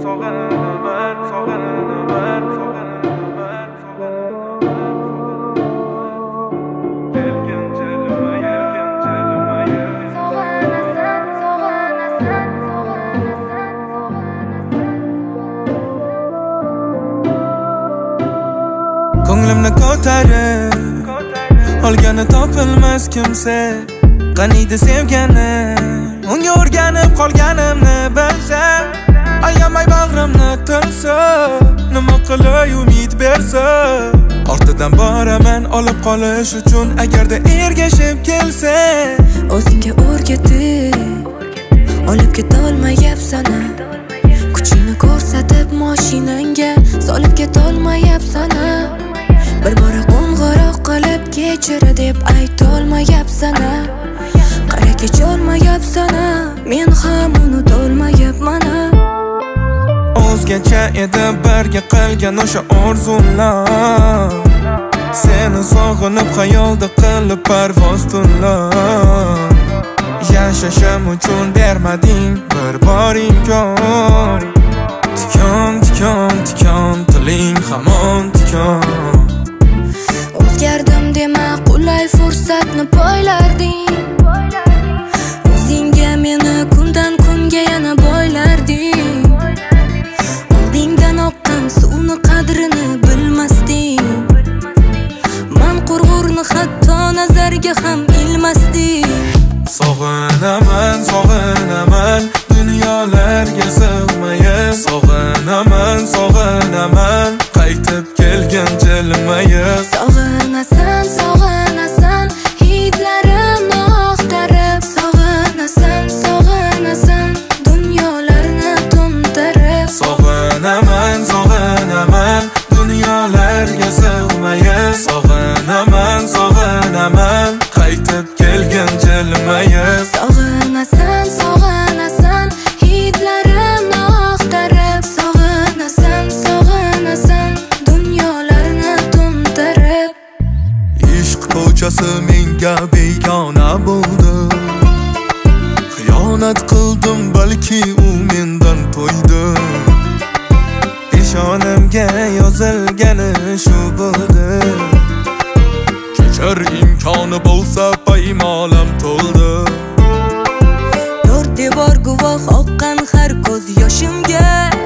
Ko'nglimni ko'tarib olgani topilmas kimsa qaniydi sevgani unga o'rganib qolganimni bilsa ayamay bag'rimni tilsa nima qilay umid bersa ortidan boraman olib qolish uchun agarda ergashib kelsa o'zingga o'rgatib olib ketolmayapsan kuchingni ko'rsatib mashinangga solib ketolmayapsan bir bora qo'ng'iroq qilib kechira deb aytolmayapsan qara kecholmayapsan men ham unutolmayapman o'zgacha edi birga qilgan o'sha orzular seni sog'inib xayolda qilib parvoz tunlar yashashim uchun bermading bir bor imkon tikon tikon tikon tiling hamon tikon o'zgardim dema qulay fursatni poylarding o'zingga meni kundan kunga yana boylarding oldingdan oqqan suvni qadrini bilmasding man qurg'urni hatto nazarga ham ilmasding sog'inaman sog'inaman dunyolarga sig'mayib sog'inaman sog'inaman qaytib kelgan jilmayib sog'inasan sog'inasan hidlarimni oqtarib sog'inasan sog'inasan dunyolarni to'ntarib sog'inaman sog'inaman dunyolarga sig'mayib sog'inaman sog'inaman qaytib kelgan jilmayib sog'inasan sog'inasan hidlarimni oqtarib sog'inasan sog'inasan dunyolarni to'ntarib ishq ko'chasi menga begona bo'ldi xiyonat qildim balki u mendan to'ydi peshonamga yozilgani shu bo'ldi kechir imkoni bo'lsa paymolam to'ldi to'rt devor guvoh oqqan har ko'z yoshimga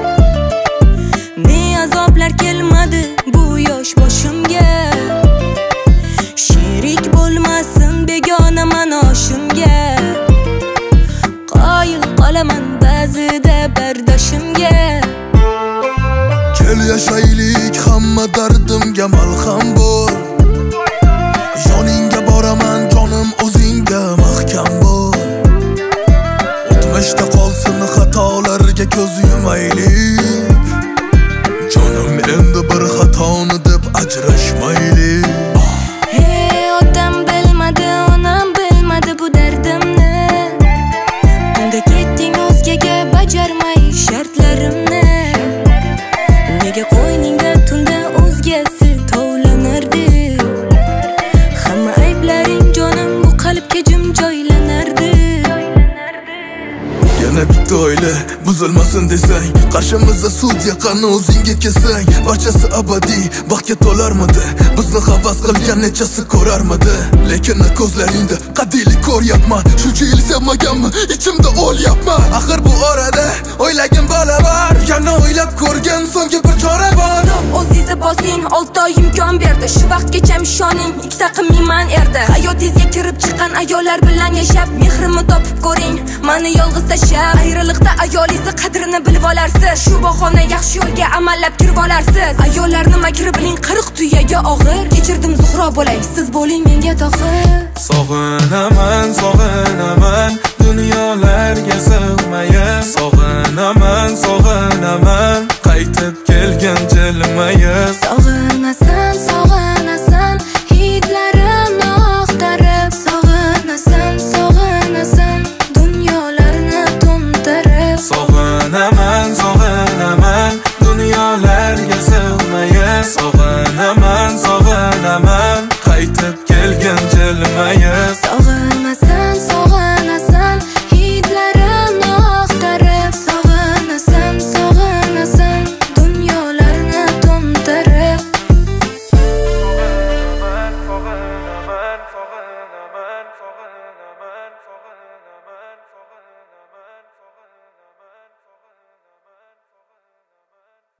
ne azoblar kelmadi bu yosh boshimga sherik bo'lmasin begona manoshimga qoyil qolaman ba'zida bardoshimga kel yashaylik hamma dardimga malham bo'l yoningga boraman jonim o'zingga mahkam bo'l o'tmishda qolsin xatolarga ko'z yumaylik jonim endi bir xatoni deb ajrashmaylik otam bilmadi onam bilmadi bu dardimni unda ketding o'zgaga bajarmay shartlarimni nega qo'yningda tunda o'zgasi tovlanardi hamma ayblaring jonim bu qalbga jim joylanardi yana bitta oila buzilmasin desang qarshimizda sud yaqinni o'zingga kelsang barchasi abadiy baxtga to'larmidi bizni havas qilgan nechasi ko'rarmidi lekin ko'zlaringda qadiylik ko'ryapman shuncha yil sevmaganmi ichimda o'lyapman axir bu orada o'ylagin bola bor yana o'ylab ko'rgin so'nggi bir chora bor o'zingizni bosing 6 oy imkon berdi shu vaqtgacha ishoning ikkita qilmayman erdi hayotingizga kirib chiqqan ayollar bilan yashab mehrimni topib ko'ring mani yolg'iz tashlab ayriliqda ayolingizni qadrini bilib olarsiz shu bahona yaxshi yo'lga amallab kirib olarsiz ayollarni makri biling 40 tuyaga og'ir kechirdim zuhro bo'lay siz bo'ling menga tohir sog'inaman sog'inaman dunyolarga sig'mayib sog'inaman sog'inaman qaytib kelgan jilmayib sog'inasan